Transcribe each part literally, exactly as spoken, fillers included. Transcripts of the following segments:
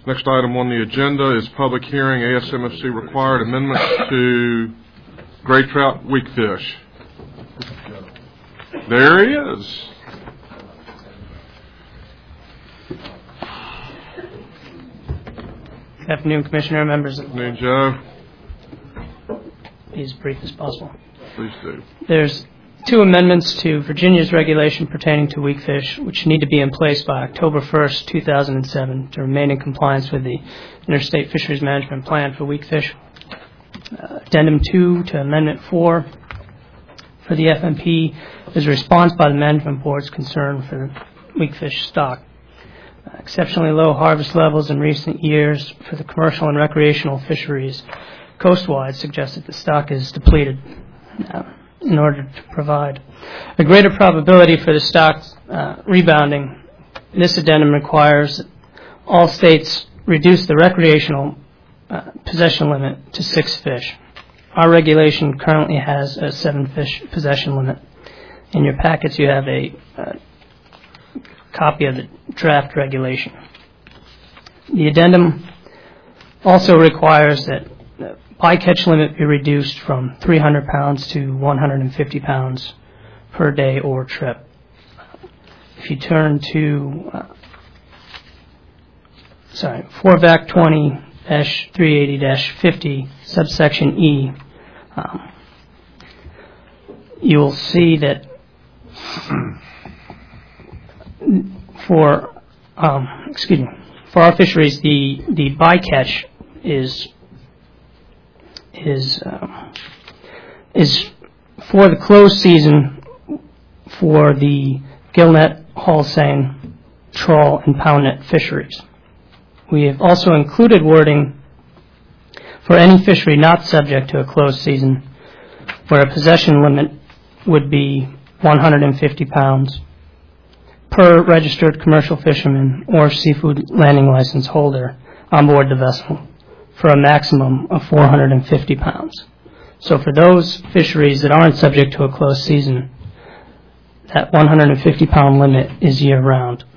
Next item on the agenda is public hearing, A S M F C required amendments to gray trout weak fish. There he is. Good afternoon, Commissioner, members. Good afternoon, Joe. Be as brief as possible. Please do. There's two amendments to Virginia's regulation pertaining to weak fish, which need to be in place by October first, two thousand seven, to remain in compliance with the Interstate Fisheries Management Plan for weak fish. Uh, Addendum two to Amendment four for the F M P is a response by the Management Board's concern for the weak fish stock. Uh, exceptionally low harvest levels in recent years for the commercial and recreational fisheries coastwide suggest that the stock is depleted. Uh, in order to provide a greater probability for the stock uh, rebounding, this addendum requires that all states reduce the recreational uh, possession limit to six fish. Our regulation currently has a seven fish possession limit. In your packets you have a uh, copy of the draft regulation. The addendum also requires that the bycatch limit be reduced from three hundred pounds to one hundred fifty pounds per day or trip. If you turn to, uh, sorry, four V A C twenty dash three eighty dash fifty, subsection E, um, you will see that for, um, excuse me, for our fisheries, the, the bycatch is is um, is for the closed season for the gillnet, haul seine, trawl, and pound net fisheries. We have also included wording for any fishery not subject to a closed season where a possession limit would be one hundred fifty pounds per registered commercial fisherman or seafood landing license holder on board the vessel, for a maximum of four hundred fifty pounds. So for those fisheries that aren't subject to a closed season, that one hundred fifty pound limit is year round.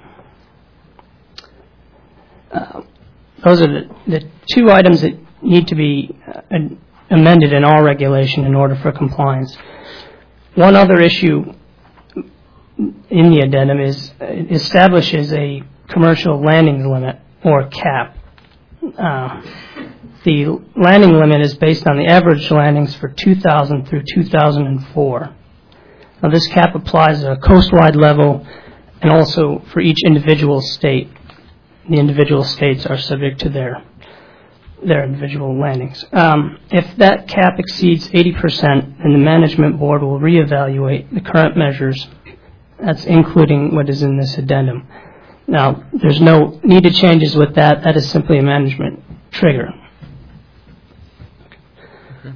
Uh, those are the, the two items that need to be uh, amended in our regulation in order for compliance. One other issue in the addendum is uh, establishes a commercial landing limit or cap. Uh, the landing limit is based on the average landings for two thousand through two thousand four. Now, this cap applies at a coastwide level and also for each individual state. The individual states are subject to their their individual landings. Um, if that cap exceeds eighty percent, then the Management Board will reevaluate the current measures. That's including what is in this addendum. Now, there's no needed changes with that. That is simply a management trigger. Okay.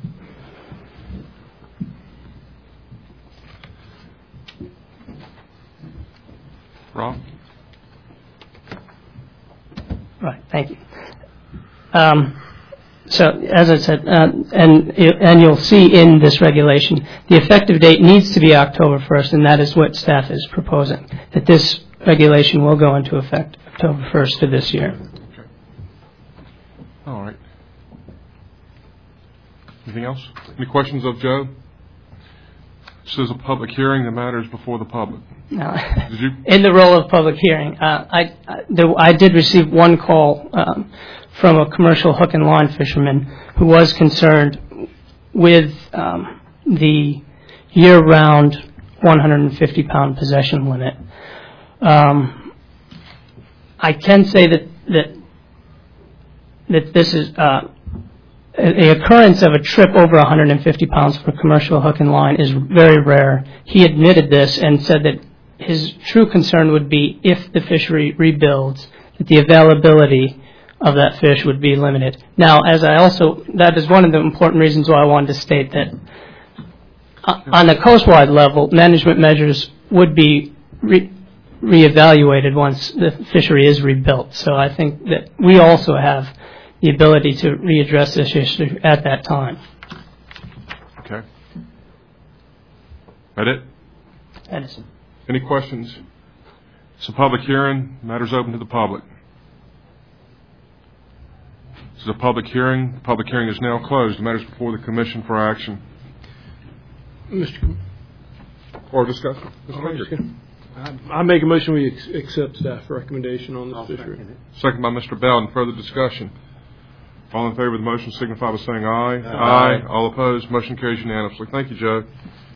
Rob? Right, thank you. Um, so, as I said, uh, and and you'll see in this regulation, the effective date needs to be October first, and that is what staff is proposing, that this regulation will go into effect October first of this year. Okay. All right. Anything else? Any questions of Joe? This is a public hearing. The matter is before the public. Now, Did you? in the role of public hearing, uh, I, I, there, I did receive one call um, from a commercial hook and line fisherman who was concerned with um, the year-round one hundred fifty pound possession limit. Um, I can say that that that this is uh, a, a occurrence of a trip over one hundred fifty pounds for commercial hook and line is very rare. He admitted this and said that his true concern would be if the fishery rebuilds, that the availability of that fish would be limited. Now, as I also, that is one of the important reasons why I wanted to state that uh, on the coastwide level, management measures would be re- reevaluated once the fishery is rebuilt. So I think that we also have the ability to readdress this issue at that time. Okay. That it? That is it. Any questions? It's a public hearing. Matters open to the public. This is a public hearing. The public hearing is now closed. The matter is before the commission for action. Mister Or discussion. Mister Oh, Mayor. just gonna- I I make a motion we ex- accept staff recommendation on this fishery. Second by Mister Bell. Further discussion. All in favor of the motion signify by saying aye. Aye. All opposed. Motion carries unanimously. Thank you, Joe.